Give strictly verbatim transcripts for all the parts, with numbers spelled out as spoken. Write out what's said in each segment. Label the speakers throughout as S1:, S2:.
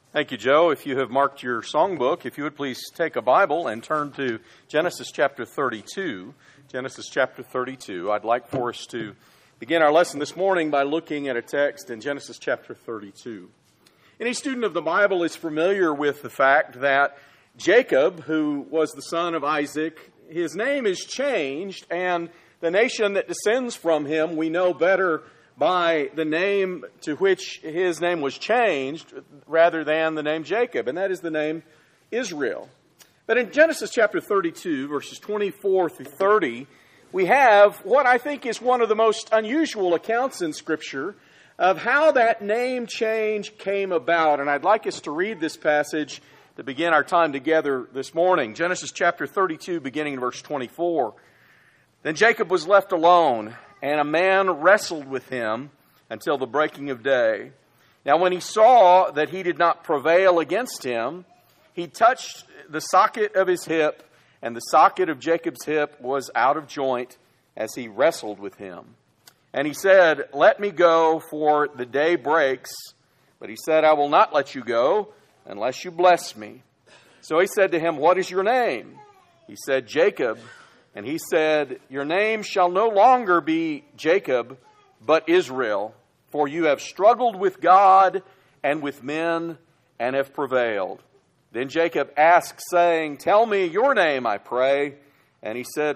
S1: Thank you, Joe. If you have marked your songbook, if you would please take a Bible and turn to Genesis chapter thirty-two. Genesis chapter thirty-two. I'd like for us to begin our lesson this morning by looking at a text in Genesis chapter thirty-two. Any student of the Bible is familiar with the fact that Jacob, who was the son of Isaac, his name is changed, and the nation that descends from him we know better by the name to which his name was changed rather than the name Jacob, and that is the name Israel. But in Genesis chapter thirty-two, verses twenty-four through thirty, we have what I think is one of the most unusual accounts in Scripture of how that name change came about. And I'd like us to read this passage to begin our time together this morning. Genesis chapter thirty-two, beginning in verse twenty-four. Then Jacob was left alone, and a man wrestled with him until the breaking of day. Now when he saw that he did not prevail against him, he touched the socket of his hip, and the socket of Jacob's hip was out of joint as he wrestled with him. And he said, "Let me go, for the day breaks." But he said, "I will not let you go unless you bless me." So he said to him, "What is your name?" He said, "Jacob." And he said, "Your name shall no longer be Jacob, but Israel, for you have struggled with God and with men and have prevailed." Then Jacob asked, saying, "Tell me your name, I pray." And he said,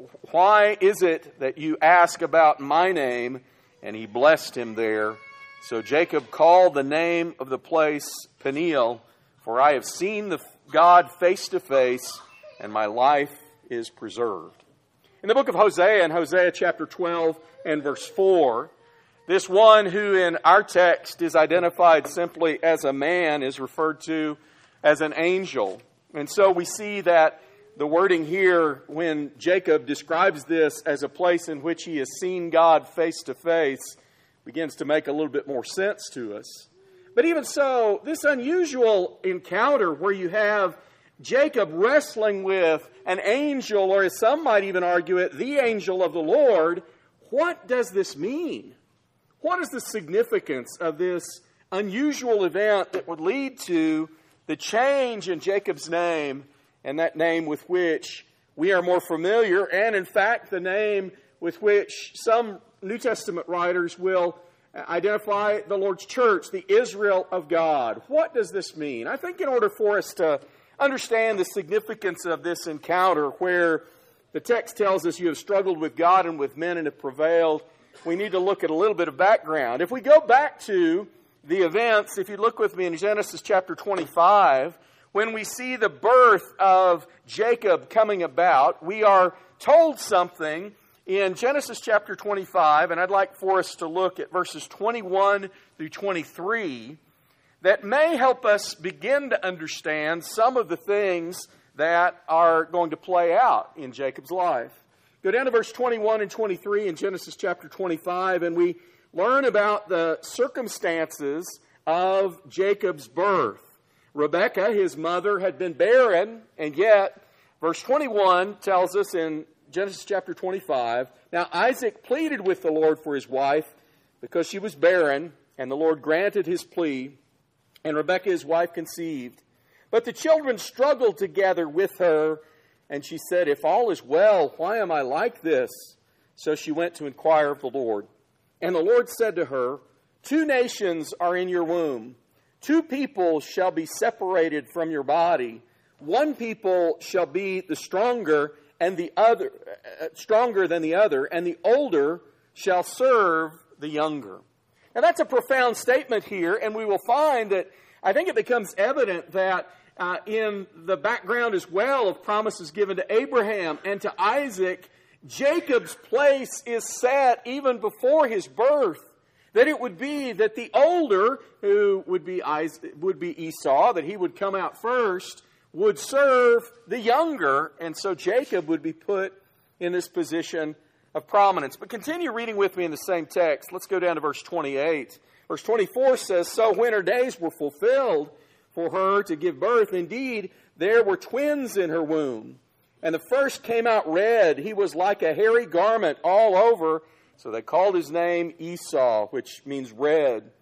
S1: "Why is it that you ask about my name?" And he blessed him there. So Jacob called the name of the place Peniel, for I have seen the God face to face, and my life is preserved. In the book of Hosea, in Hosea chapter twelve and verse four, this one who in our text is identified simply as a man is referred to as an angel. And so we see that the wording here, when Jacob describes this as a place in which he has seen God face to face, begins to make a little bit more sense to us. But even so, this unusual encounter where you have Jacob wrestling with an angel, or as some might even argue it, the angel of the Lord, what does this mean? What is the significance of this unusual event that would lead to the change in Jacob's name, and that name with which we are more familiar, and in fact the name with which some New Testament writers will identify the Lord's church, the Israel of God? What does this mean? I think in order for us to understand the significance of this encounter where the text tells us you have struggled with God and with men and have prevailed, we need to look at a little bit of background. If we go back to the events, if you look with me in Genesis chapter twenty-five, when we see the birth of Jacob coming about, we are told something in Genesis chapter twenty-five, and I'd like for us to look at verses twenty-one through twenty-three, that may help us begin to understand some of the things that are going to play out in Jacob's life. Go down to verse twenty-one and twenty-three in Genesis chapter twenty-five, and we learn about the circumstances of Jacob's birth. Rebekah, his mother, had been barren, and yet, verse twenty-one tells us in Genesis chapter twenty-five, "Now Isaac pleaded with the Lord for his wife because she was barren, and the Lord granted his plea. And Rebekah, his wife, conceived. But the children struggled together with her, and she said, 'If all is well, why am I like this?' So she went to inquire of the Lord. And the Lord said to her, 'Two nations are in your womb. Two people shall be separated from your body. One people shall be the stronger and the other uh, stronger than the other, and the older shall serve the younger.'" Now that's a profound statement here, and we will find that I think it becomes evident that uh, in the background as well of promises given to Abraham and to Isaac, Jacob's place is set even before his birth. That it would be that the older, who would be Isaac, would be Esau, that he would come out first, would serve the younger, and so Jacob would be put in this position of prominence. But continue reading with me in the same text. Let's go down to verse twenty-eight. Verse twenty-four says, "So when her days were fulfilled for her to give birth, indeed there were twins in her womb. And the first came out red. He was like a hairy garment all over. So they called his name Esau, which means red.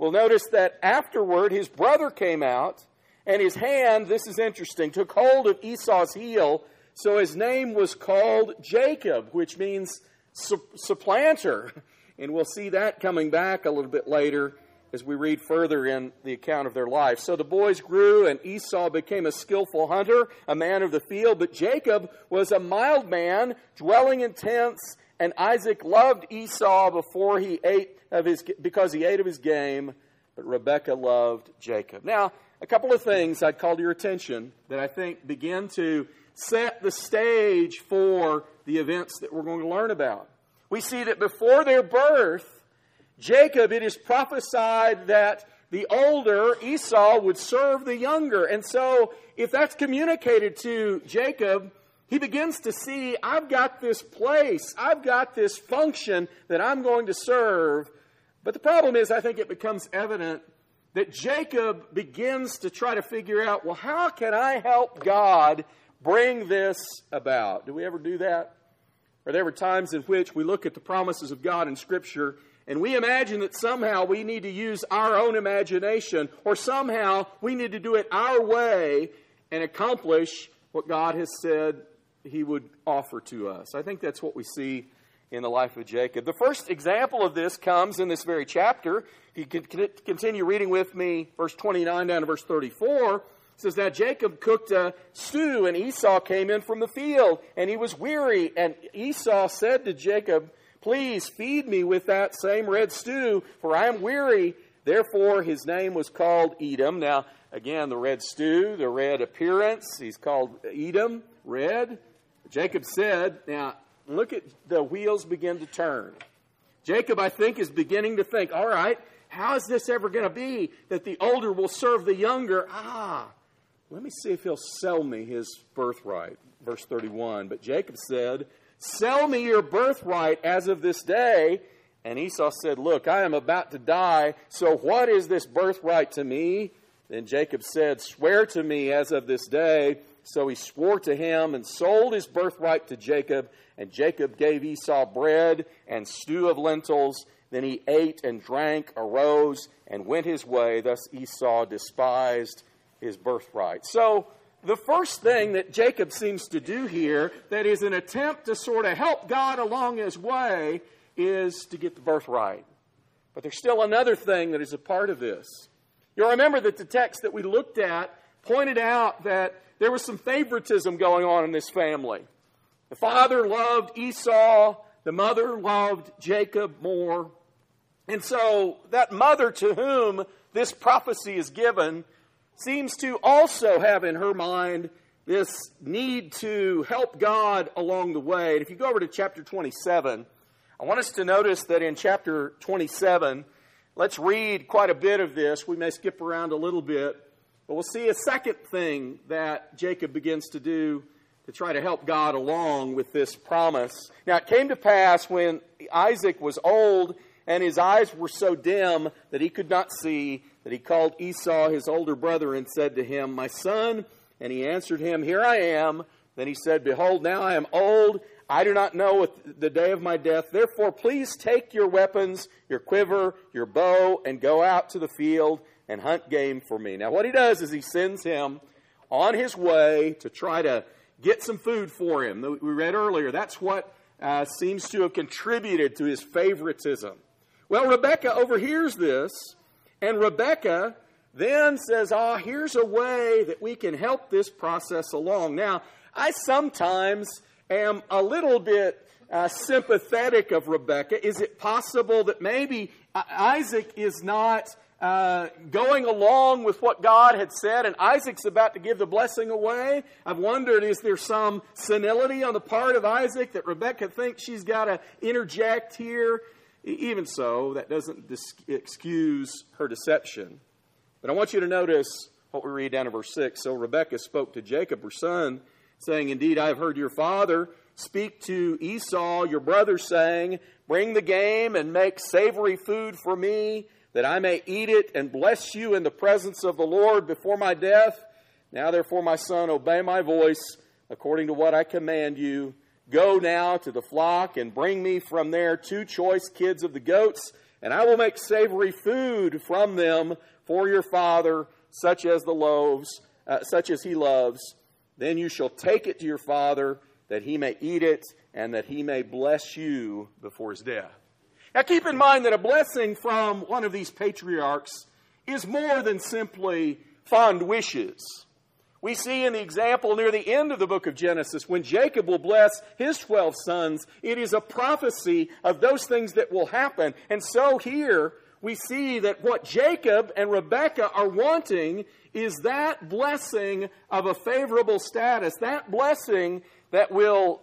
S1: Well, notice that afterward his brother came out, and his hand, this is interesting, took hold of Esau's heel, so his name was called Jacob, which means su- supplanter. And we'll see that coming back a little bit later as we read further in the account of their life. So the boys grew, and Esau became a skillful hunter, a man of the field. But Jacob was a mild man, dwelling in tents, and Isaac loved Esau before he ate of his, because he ate of his game, but Rebekah loved Jacob. Now, a couple of things I'd call to your attention that I think begin to set the stage for the events that we're going to learn about. We see that before their birth, Jacob, it is prophesied that the older, Esau, would serve the younger. And so, if that's communicated to Jacob, he begins to see, I've got this place, I've got this function that I'm going to serve. But the problem is, I think it becomes evident that Jacob begins to try to figure out, well, how can I help God bring this about? Do we ever do that? Are there ever times in which we look at the promises of God in Scripture and we imagine that somehow we need to use our own imagination, or somehow we need to do it our way and accomplish what God has said He would offer to us? I think that's what we see in the life of Jacob. The first example of this comes in this very chapter. If you can continue reading with me, verse twenty-nine down to verse thirty-four, it says, "Now Jacob cooked a stew, and Esau came in from the field, and he was weary. And Esau said to Jacob, 'Please feed me with that same red stew, for I am weary.' Therefore his name was called Edom." Now, again, the red stew, the red appearance, he's called Edom, red. Jacob said, now, look at the wheels begin to turn. Jacob, I think, is beginning to think, all right, how is this ever going to be that the older will serve the younger? Ah, let me see if he'll sell me his birthright. Verse thirty-one, "But Jacob said, 'Sell me your birthright as of this day.' And Esau said, 'Look, I am about to die, so what is this birthright to me?' Then Jacob said, 'Swear to me as of this day.' So he swore to him and sold his birthright to Jacob. And Jacob gave Esau bread and stew of lentils. Then he ate and drank, arose, and went his way. Thus Esau despised his birthright." So the first thing that Jacob seems to do here, that is an attempt to sort of help God along his way, is to get the birthright. But there's still another thing that is a part of this. You'll remember that the text that we looked at pointed out that there was some favoritism going on in this family. The father loved Esau, the mother loved Jacob more. And so that mother to whom this prophecy is given seems to also have in her mind this need to help God along the way. And if you go over to chapter twenty-seven, I want us to notice that in chapter twenty-seven, let's read quite a bit of this. We may skip around a little bit, but we'll see a second thing that Jacob begins to do to try to help God along with this promise. Now, it came to pass when Isaac was old and his eyes were so dim that he could not see, that he called Esau, his older brother, and said to him, "My son." And he answered him, "Here I am." Then he said, "Behold, now I am old. I do not know the day of my death. Therefore, please take your weapons, your quiver, your bow, and go out to the field and hunt game for me." Now, what he does is he sends him on his way to try to get some food for him. We read earlier, that's what uh, seems to have contributed to his favoritism. Well, Rebekah overhears this, and Rebekah then says, ah, here's a way that we can help this process along. Now, I sometimes am a little bit uh, sympathetic of Rebekah. Is it possible that maybe Isaac is not uh, going along with what God had said, and Isaac's about to give the blessing away? I've wondered, is there some senility on the part of Isaac that Rebekah thinks she's got to interject here? Even so, that doesn't dis- excuse her deception. But I want you to notice what we read down in verse six. "So Rebekah spoke to Jacob, her son, saying, 'Indeed, I have heard your father speak to Esau, your brother, saying, Bring the game and make savory food for me, that I may eat it and bless you in the presence of the Lord before my death. Now, therefore, my son, obey my voice according to what I command you. Go now to the flock and bring me from there two choice kids of the goats And I will make savory food from them for your father, such as the loaves, uh, such as he loves. Then you shall take it to your father, that he may eat it, and that he may bless you before his death. Now keep in mind that a blessing from one of these patriarchs is more than simply fond wishes. We see in the example near the end of the book of Genesis, when Jacob will bless his twelve sons, it is a prophecy of those things that will happen. And so here we see that what Jacob and Rebekah are wanting is that blessing of a favorable status, that blessing that will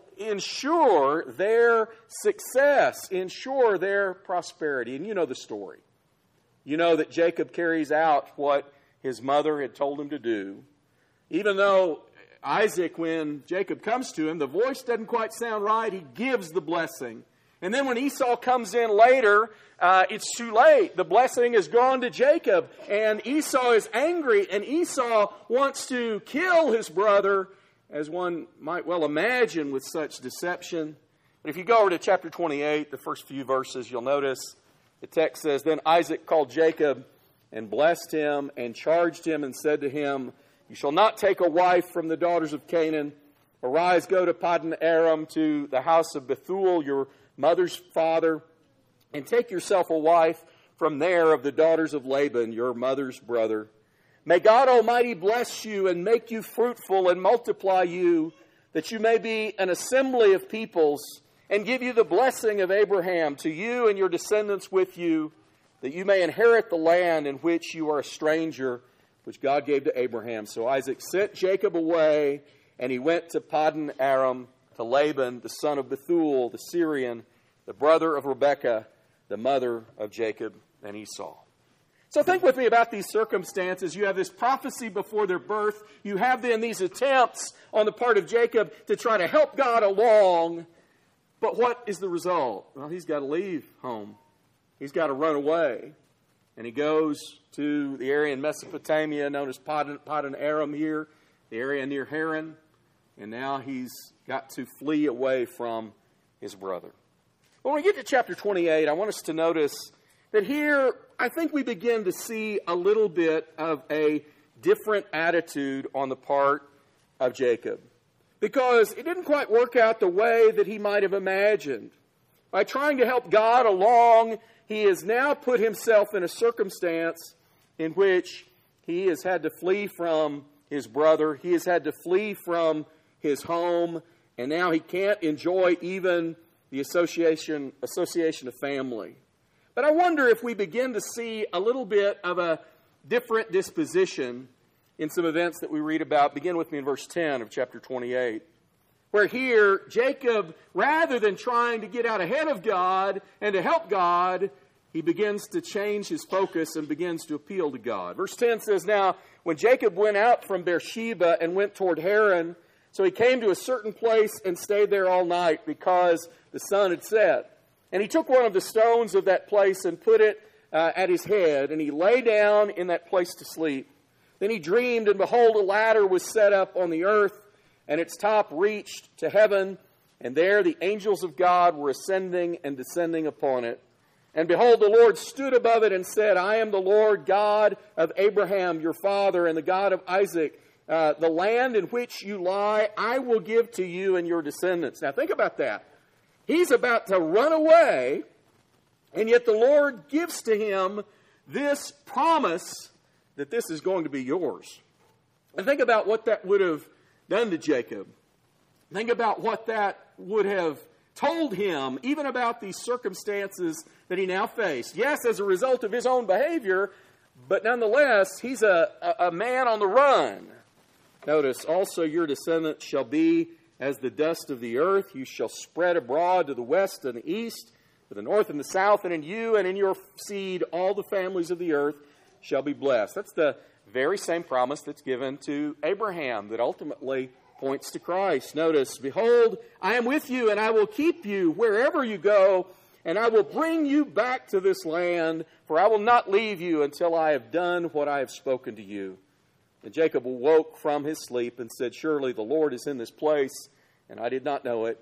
S1: ensure their success, ensure their prosperity. And you know the story. You know that Jacob carries out what his mother had told him to do. Even though Isaac, when Jacob comes to him, the voice doesn't quite sound right, he gives the blessing. And then when Esau comes in later, uh, it's too late. The blessing has gone to Jacob, and Esau is angry, and Esau wants to kill his brother, as one might well imagine with such deception. But if you go over to chapter twenty-eight, the first few verses, you'll notice the text says, Then Isaac called Jacob and blessed him and charged him and said to him, You shall not take a wife from the daughters of Canaan. Arise, go to Paddan Aram, to the house of Bethuel, your mother's father, and take yourself a wife from there of the daughters of Laban, your mother's brother. May God Almighty bless you and make you fruitful and multiply you, that you may be an assembly of peoples, and give you the blessing of Abraham to you and your descendants with you, that you may inherit the land in which you are a stranger, which God gave to Abraham. So Isaac sent Jacob away, and he went to Paddan Aram, to Laban, the son of Bethuel, the Syrian, the brother of Rebekah, the mother of Jacob and Esau. So think with me about these circumstances. You have this prophecy before their birth. You have then these attempts on the part of Jacob to try to help God along. But what is the result? Well, he's got to leave home. He's got to run away. And he goes to the area in Mesopotamia known as Paddan, Paddan Aram here, the area near Haran. And now he's got to flee away from his brother. When we get to chapter twenty-eight, I want us to notice that here, I think we begin to see a little bit of a different attitude on the part of Jacob. Because it didn't quite work out the way that he might have imagined. By trying to help God along, he has now put himself in a circumstance in which he has had to flee from his brother. He has had to flee from his home. And now he can't enjoy even the association, association of family. But I wonder if we begin to see a little bit of a different disposition in some events that we read about. Begin with me in verse ten of chapter twenty-eight. Where here, Jacob, rather than trying to get out ahead of God and to help God, he begins to change his focus and begins to appeal to God. Verse ten says, Now, when Jacob went out from Beersheba and went toward Haran, so he came to a certain place and stayed there all night because the sun had set. And he took one of the stones of that place and put it uh, at his head, and he lay down in that place to sleep. Then he dreamed, and behold, a ladder was set up on the earth, and its top reached to heaven, and there the angels of God were ascending and descending upon it. And behold, the Lord stood above it and said, I am the Lord God of Abraham, your father, and the God of Isaac. Uh, the land in which you lie, I will give to you and your descendants. Now think about that. He's about to run away, and yet the Lord gives to him this promise that this is going to be yours. And think about what that would have done to Jacob. Think about what that would have told him, even about these circumstances that he now faced. Yes, as a result of his own behavior, but nonetheless, he's a, a, a man on the run. Notice, also your descendants shall be as the dust of the earth. You shall spread abroad to the west and the east, to the north and the south, and in you and in your seed all the families of the earth shall be blessed. That's the very same promise that's given to Abraham that ultimately points to Christ. Notice, behold, I am with you, and I will keep you wherever you go, and I will bring you back to this land, for I will not leave you until I have done what I have spoken to you. And Jacob awoke from his sleep and said, Surely the Lord is in this place, and I did not know it.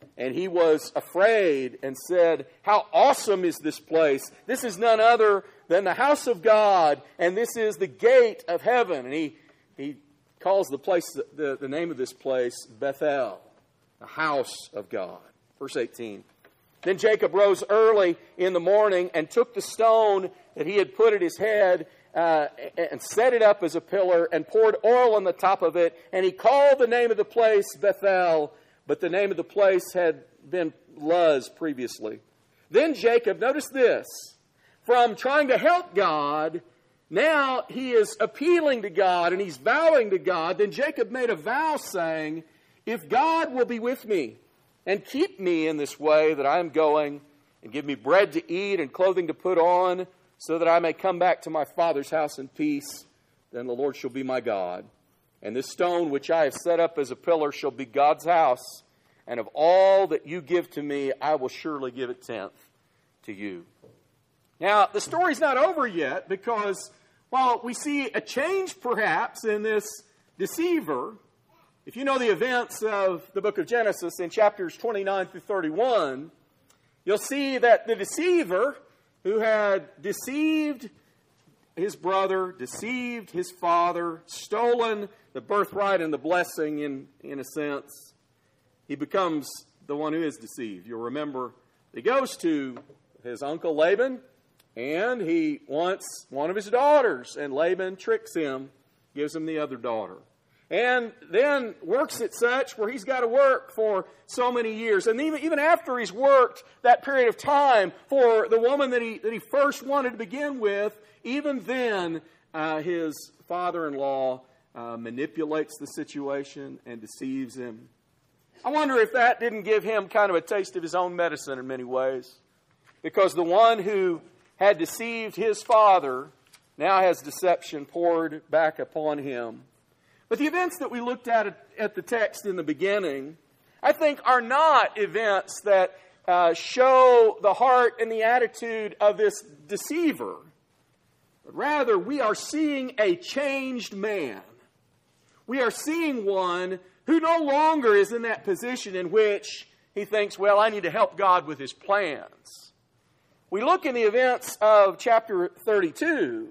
S1: And he was afraid and said, "How awesome is this place? This is none other than the house of God, and this is the gate of heaven." And he, he calls the place, the, the name of this place, Bethel, the house of God. Verse eighteen. Then Jacob rose early in the morning and took the stone that he had put at his head uh, and set it up as a pillar and poured oil on the top of it. And he called the name of the place Bethel, but the name of the place had been Luz previously. Then Jacob, notice this, from trying to help God, now he is appealing to God and he's vowing to God. Then Jacob made a vow saying, "If God will be with me and keep me in this way that I am going, and give me bread to eat and clothing to put on, so that I may come back to my father's house in peace, then the Lord shall be my God. And this stone which I have set up as a pillar shall be God's house, and of all that you give to me, I will surely give a tenth to you." Now, the story's not over yet, because while we see a change perhaps in this deceiver, if you know the events of the book of Genesis in chapters twenty-nine through thirty-one, you'll see that the deceiver who had deceived his brother, deceived his father, stolen the birthright and the blessing in, in a sense, he becomes the one who is deceived. You'll remember he goes to his uncle Laban and he wants one of his daughters, and Laban tricks him, gives him the other daughter. And then works it such where he's got to work for so many years. And even, even after he's worked that period of time for the woman that he, that he first wanted to begin with, even then uh, his father-in-law uh, manipulates the situation and deceives him. I wonder if that didn't give him kind of a taste of his own medicine in many ways. Because the one who had deceived his father now has deception poured back upon him. But the events that we looked at at the text in the beginning, I think, are not events that uh, show the heart and the attitude of this deceiver. But rather, we are seeing a changed man. We are seeing one who no longer is in that position in which he thinks, well, I need to help God with his plans. We look in the events of chapter thirty-two,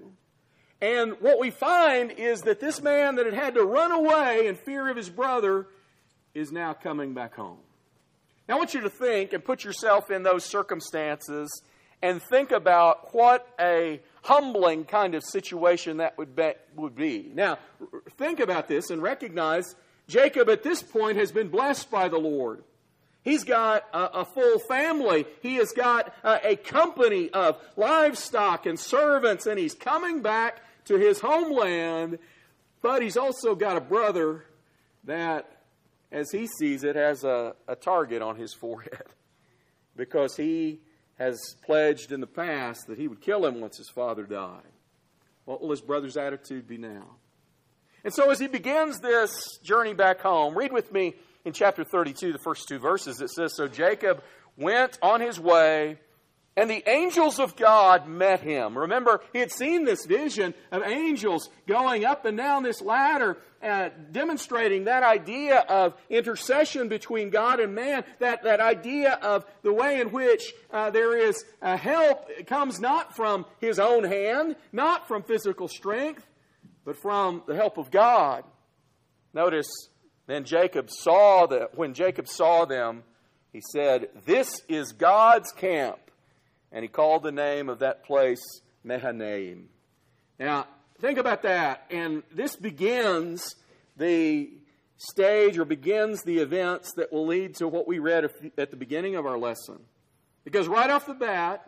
S1: and what we find is that this man that had had to run away in fear of his brother is now coming back home. Now I want you to think and put yourself in those circumstances and think about what a humbling kind of situation that would be. Would be. Now, think about this and recognize Jacob at this point has been blessed by the Lord. He's got a, a full family. He has got a, a company of livestock and servants, and he's coming back to his homeland, but he's also got a brother that, as he sees it, has a, a target on his forehead because he has pledged in the past that he would kill him once his father died. What will his brother's attitude be now? And so as he begins this journey back home, read with me in chapter thirty-two, the first two verses. It says, "So Jacob went on his way, and the angels of God met him." Remember, he had seen this vision of angels going up and down this ladder, uh, demonstrating that idea of intercession between God and man, that, that idea of the way in which uh, there is uh, help. It comes not from his own hand, not from physical strength, but from the help of God. Notice, then Jacob saw that when Jacob saw them, he said, "This is God's camp." And he called the name of that place Mahanaim. Now, think about that. And this begins the stage or begins the events that will lead to what we read at the beginning of our lesson. Because right off the bat,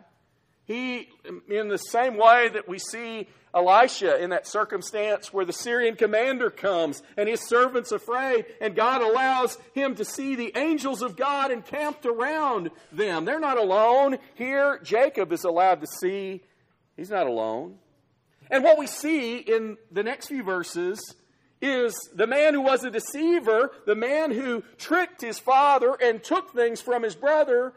S1: he, in the same way that we see Elisha in that circumstance where the Syrian commander comes and his servant's afraid, and God allows him to see the angels of God encamped around them. They're not alone. Here, Jacob is allowed to see he's not alone. And what we see in the next few verses is the man who was a deceiver, the man who tricked his father and took things from his brother,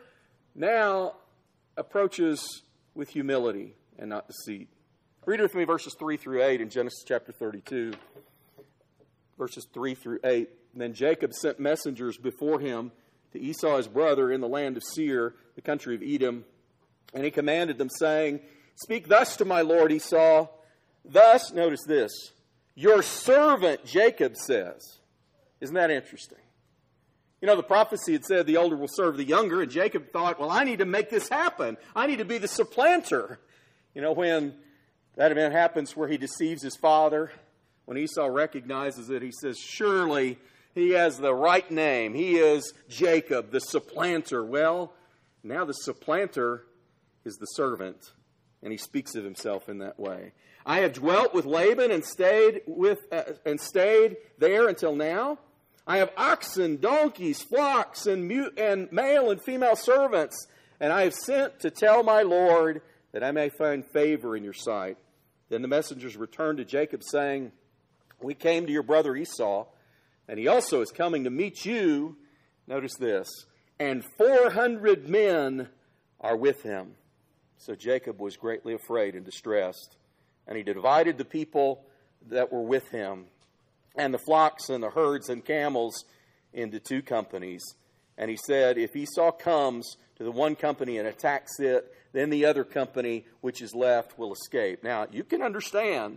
S1: now approaches with humility and not deceit. Read with me verses three through eight in Genesis chapter thirty-two. Verses three through eight. "Then Jacob sent messengers before him to Esau his brother in the land of Seir, the country of Edom. And he commanded them, saying, Speak thus to my lord Esau. Thus, notice this, your servant Jacob says. Isn't that interesting? You know, the prophecy had said the older will serve the younger, and Jacob thought, well, I need to make this happen. I need to be the supplanter. You know, when that event happens where he deceives his father, when Esau recognizes it, he says, surely he has the right name. He is Jacob, the supplanter. Well, now the supplanter is the servant, and he speaks of himself in that way. I have dwelt with Laban and stayed with uh, and stayed there until now. I have oxen, donkeys, flocks, and, mute, and male and female servants, and I have sent to tell my Lord that I may find favor in your sight. Then the messengers returned to Jacob, saying, We came to your brother Esau, and he also is coming to meet you. Notice this, and four hundred men are with him. So Jacob was greatly afraid and distressed, and he divided the people that were with him, and the flocks and the herds and camels into two companies. And he said, if Esau comes to the one company and attacks it, then the other company which is left will escape. Now, you can understand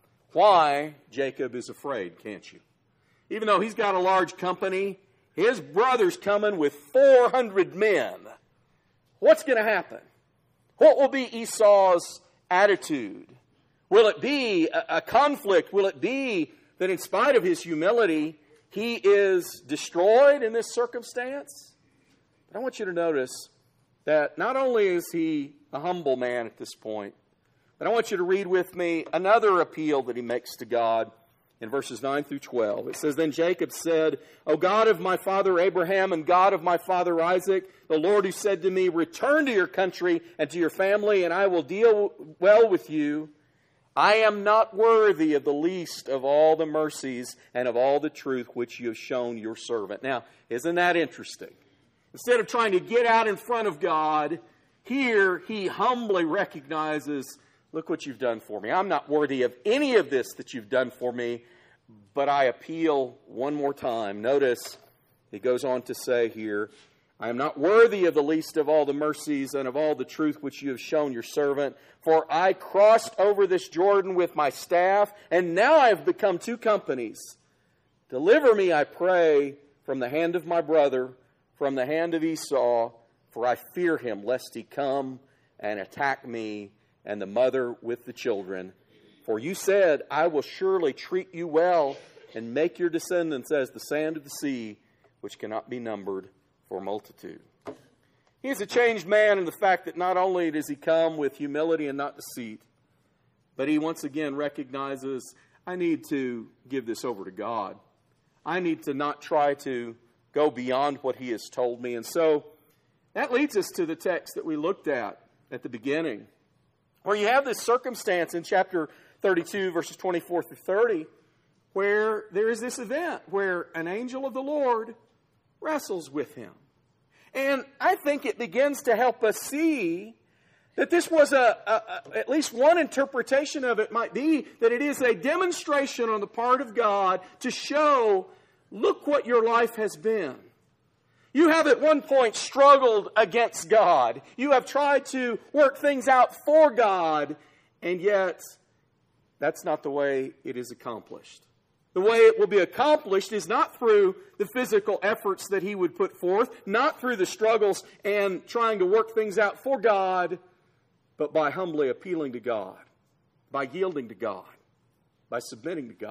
S1: why Jacob is afraid, can't you? Even though he's got a large company, his brother's coming with four hundred men. What's going to happen? What will be Esau's attitude? Will it be a, a conflict? Will it be that in spite of his humility, he is destroyed in this circumstance? But I want you to notice that not only is he a humble man at this point, but I want you to read with me another appeal that he makes to God in verses nine through twelve. It says, Then Jacob said, O God of my father Abraham and God of my father Isaac, the Lord who said to me, Return to your country and to your family, and I will deal well with you. I am not worthy of the least of all the mercies and of all the truth which you have shown your servant. Now, isn't that interesting? Instead of trying to get out in front of God, here he humbly recognizes, look what you've done for me. I'm not worthy of any of this that you've done for me, but I appeal one more time. Notice he goes on to say here, I am not worthy of the least of all the mercies and of all the truth which you have shown your servant. For I crossed over this Jordan with my staff, and now I have become two companies. Deliver me, I pray, from the hand of my brother, from the hand of Esau, for I fear him, lest he come and attack me and the mother with the children. For you said, I will surely treat you well and make your descendants as the sand of the sea, which cannot be numbered for multitude. He is a changed man in the fact that not only does he come with humility and not deceit, but he once again recognizes, I need to give this over to God. I need to not try to go beyond what he has told me. And so that leads us to the text that we looked at at the beginning, where you have this circumstance in chapter thirty-two, verses twenty-four through thirty, where there is this event where an angel of the Lord wrestles with him. And I think it begins to help us see that this was a, a, a, at least one interpretation of it might be that it is a demonstration on the part of God to show, look what your life has been. You have at one point struggled against God. You have tried to work things out for God, and yet that's not the way it is accomplished. The way it will be accomplished is not through the physical efforts that he would put forth, not through the struggles and trying to work things out for God, but by humbly appealing to God, by yielding to God, by submitting to God.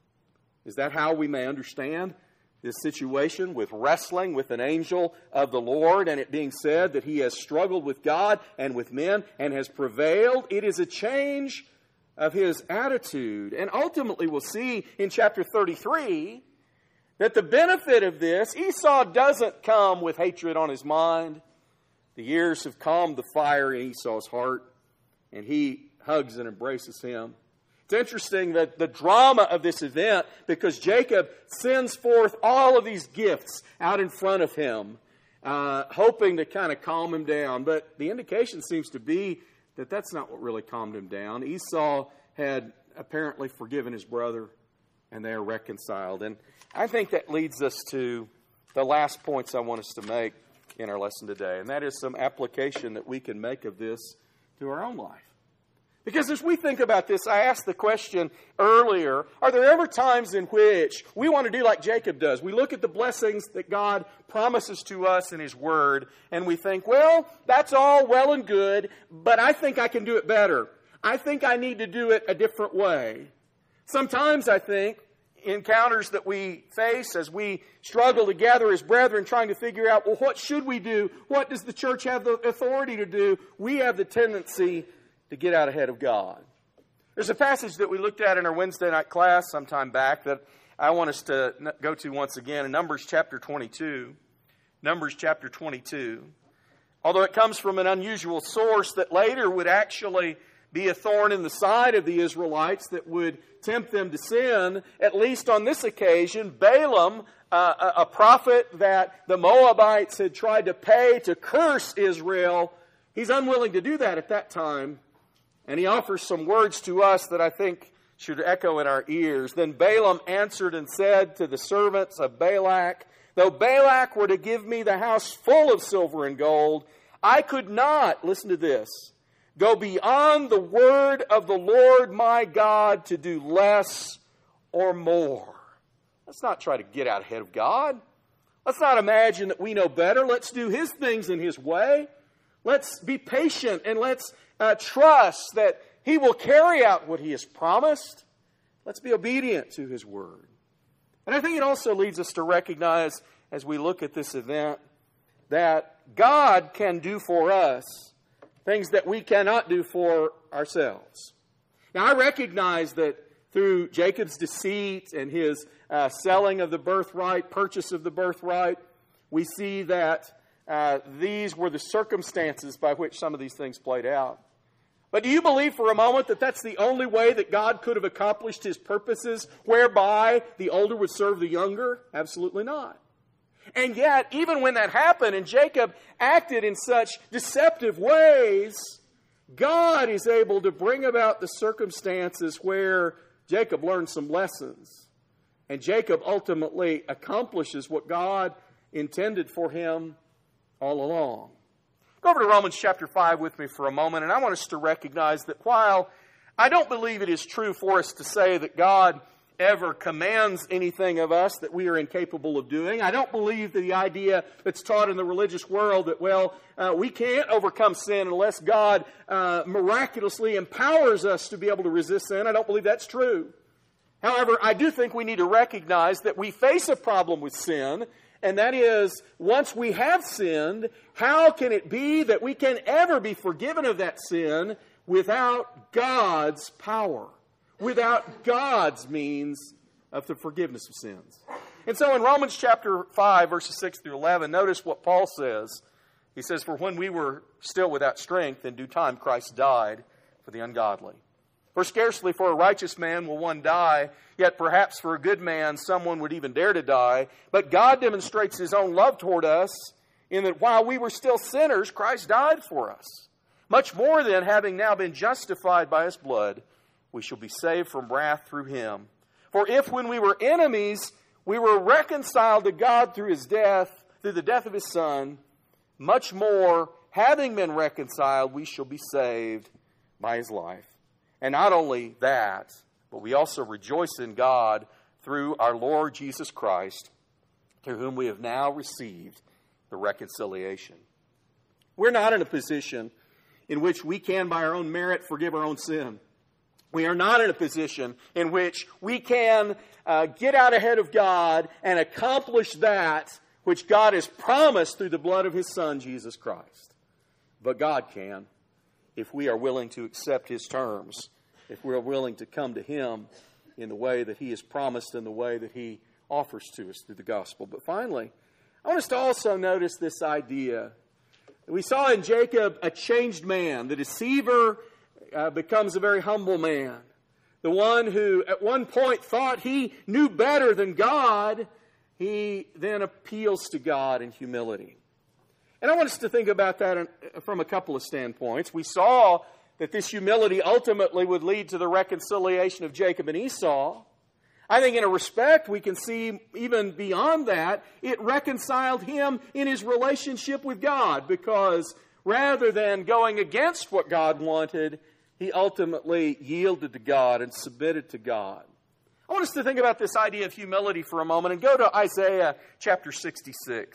S1: Is that how we may understand this situation with wrestling with an angel of the Lord, and it being said that he has struggled with God and with men and has prevailed? It is a change of his attitude. And ultimately we'll see in chapter thirty-three that the benefit of this, Esau doesn't come with hatred on his mind. The years have calmed the fire in Esau's heart, and he hugs and embraces him. It's interesting that the drama of this event, because Jacob sends forth all of these gifts out in front of him, uh, hoping to kind of calm him down. But the indication seems to be that that's not what really calmed him down. Esau had apparently forgiven his brother, and they are reconciled. And I think that leads us to the last points I want us to make in our lesson today, and that is some application that we can make of this to our own life. Because as we think about this, I asked the question earlier, are there ever times in which we want to do like Jacob does? We look at the blessings that God promises to us in His Word, and we think, well, that's all well and good, but I think I can do it better. I think I need to do it a different way. Sometimes I think encounters that we face as we struggle together as brethren trying to figure out, well, what should we do? What does the church have the authority to do? We have the tendency to get out ahead of God. There's a passage that we looked at in our Wednesday night class sometime back that I want us to go to once again in Numbers chapter twenty-two. Numbers chapter twenty-two. Although it comes from an unusual source that later would actually be a thorn in the side of the Israelites that would tempt them to sin, at least on this occasion, Balaam, uh, a, a prophet that the Moabites had tried to pay to curse Israel, he's unwilling to do that at that time. And he offers some words to us that I think should echo in our ears. Then Balaam answered and said to the servants of Balak, though Balak were to give me the house full of silver and gold, I could not, listen to this, go beyond the word of the Lord my God to do less or more. Let's not try to get out ahead of God. Let's not imagine that we know better. Let's do His things in His way. Let's be patient and let's uh, trust that He will carry out what He has promised. Let's be obedient to His word. And I think it also leads us to recognize, as we look at this event, that God can do for us things that we cannot do for ourselves. Now, I recognize that through Jacob's deceit and his uh, selling of the birthright, purchase of the birthright, we see that uh, these were the circumstances by which some of these things played out. But do you believe for a moment that that's the only way that God could have accomplished His purposes, whereby the older would serve the younger? Absolutely not. And yet, even when that happened and Jacob acted in such deceptive ways, God is able to bring about the circumstances where Jacob learns some lessons. And Jacob ultimately accomplishes what God intended for him all along. Go over to Romans chapter five with me for a moment, and I want us to recognize that while I don't believe it is true for us to say that God ever commands anything of us that we are incapable of doing. I don't believe the idea that's taught in the religious world that, well, uh, we can't overcome sin unless God uh, miraculously empowers us to be able to resist sin. I don't believe that's true. However, I do think we need to recognize that we face a problem with sin, and that is, once we have sinned, how can it be that we can ever be forgiven of that sin without God's power? Without God's means of the forgiveness of sins. And so in Romans chapter five, verses six through eleven, notice what Paul says. He says, for when we were still without strength, in due time Christ died for the ungodly. For scarcely for a righteous man will one die, yet perhaps for a good man someone would even dare to die. But God demonstrates His own love toward us, in that while we were still sinners, Christ died for us. Much more then, having now been justified by His blood, we shall be saved from wrath through Him. For if when we were enemies, we were reconciled to God through His death, through the death of His Son, much more, having been reconciled, we shall be saved by His life. And not only that, but we also rejoice in God through our Lord Jesus Christ, through whom we have now received the reconciliation. We're not in a position in which we can, by our own merit, forgive our own sin. We are not in a position in which we can uh, get out ahead of God and accomplish that which God has promised through the blood of His Son, Jesus Christ. But God can, if we are willing to accept His terms, if we are willing to come to Him in the way that He has promised and the way that He offers to us through the gospel. But finally, I want us to also notice this idea. We saw in Jacob a changed man. The deceiver Uh, becomes a very humble man. The one who at one point thought he knew better than God, he then appeals to God in humility. And I want us to think about that in, from a couple of standpoints. We saw that this humility ultimately would lead to the reconciliation of Jacob and Esau. I think in a respect we can see even beyond that, it reconciled him in his relationship with God, because rather than going against what God wanted, he ultimately yielded to God and submitted to God. I want us to think about this idea of humility for a moment and go to Isaiah chapter sixty-six.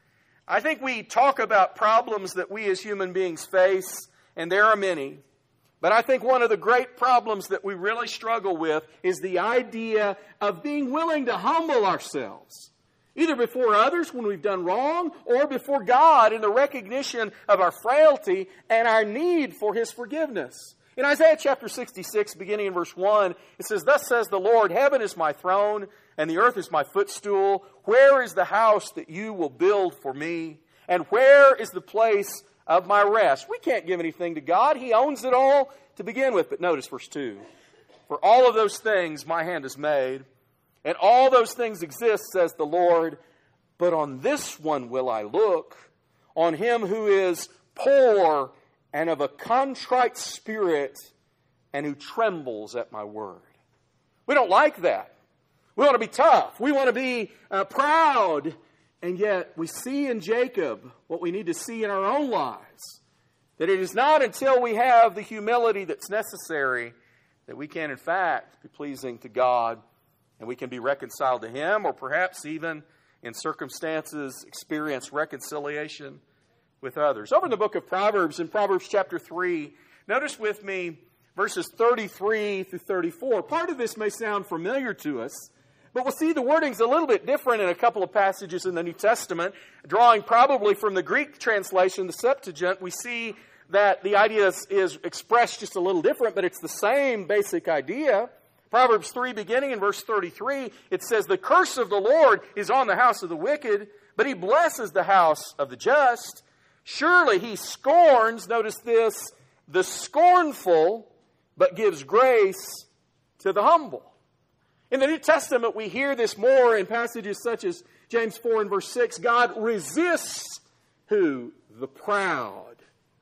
S1: I think we talk about problems that we as human beings face, and there are many. But I think one of the great problems that we really struggle with is the idea of being willing to humble ourselves, either before others when we've done wrong, or before God in the recognition of our frailty and our need for His forgiveness. In Isaiah chapter sixty-six, beginning in verse one, it says, "Thus says the Lord, heaven is my throne, and the earth is my footstool. Where is the house that you will build for me? And where is the place of my rest?" We can't give anything to God. He owns it all to begin with. But notice verse two. "For all of those things my hand has made, and all those things exist, says the Lord. But on this one will I look, on him who is poor and of a contrite spirit, and who trembles at my word." We don't like that. We want to be tough. We want to be uh, proud. And yet we see in Jacob what we need to see in our own lives. That it is not until we have the humility that's necessary that we can in fact be pleasing to God, and we can be reconciled to Him, or perhaps even in circumstances experience reconciliation with others. Over in the book of Proverbs, in Proverbs chapter three, notice with me verses thirty-three through thirty-four. Part of this may sound familiar to us, but we'll see the wording's a little bit different in a couple of passages in the New Testament. Drawing probably from the Greek translation, the Septuagint, we see that the idea is, is expressed just a little different, but it's the same basic idea. Proverbs three, beginning in verse thirty-three, it says, "The curse of the Lord is on the house of the wicked, but He blesses the house of the just. Surely He scorns," notice this, "the scornful, but gives grace to the humble." In the New Testament, we hear this more in passages such as James four and verse six. God resists who? The proud,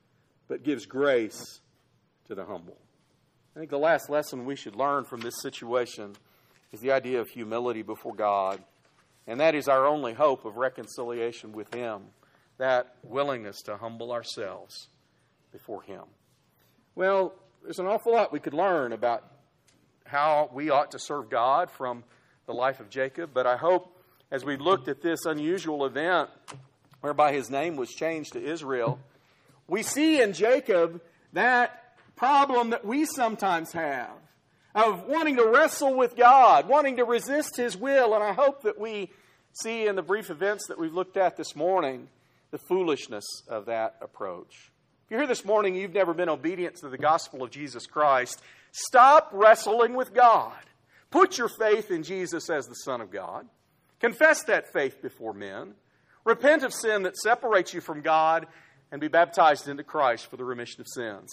S1: but gives grace to the humble. I think the last lesson we should learn from this situation is the idea of humility before God. And that is our only hope of reconciliation with Him. That willingness to humble ourselves before Him. Well, there's an awful lot we could learn about how we ought to serve God from the life of Jacob. But I hope as we looked at this unusual event whereby his name was changed to Israel, we see in Jacob that problem that we sometimes have of wanting to wrestle with God, wanting to resist His will. And I hope that we see in the brief events that we've looked at this morning the foolishness of that approach. If you're here this morning and you've never been obedient to the gospel of Jesus Christ, stop wrestling with God. Put your faith in Jesus as the Son of God. Confess that faith before men. Repent of sin that separates you from God, and be baptized into Christ for the remission of sins.